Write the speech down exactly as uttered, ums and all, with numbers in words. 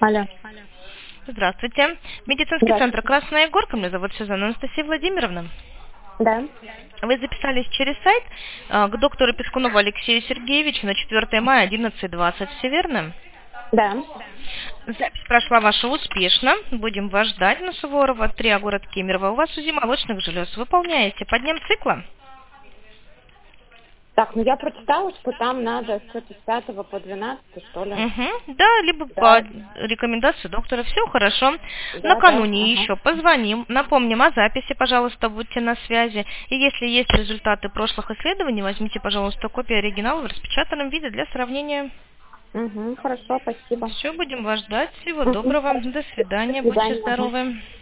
Алло. Здравствуйте. Медицинский центр Здравствуйте. «Красная горка». Меня зовут Сюзанна Анастасия Владимировна. Да. Вы записались через сайт э, к доктору Пескунову Алексею Сергеевичу на четвёртое мая одиннадцать двадцать. Все верно? Да. Запись прошла ваша успешно. Будем вас ждать на Суворова три, город Кемерово. У вас УЗИ молочных желез. Выполняете по дням цикла? Так, ну я прочитала, что там надо что-то с пятого по двенадцатое, что ли. Угу. Да, либо по Да. рекомендации доктора. Все хорошо. Да, да. Накануне Ага. еще позвоним, напомним о записи, пожалуйста, будьте на связи. И если есть результаты прошлых исследований, возьмите, пожалуйста, копию оригинала в распечатанном виде для сравнения. Угу, хорошо, спасибо. Все, будем вас ждать. Всего Угу. доброго. До До свидания. Будьте свидания. Ага. здоровы.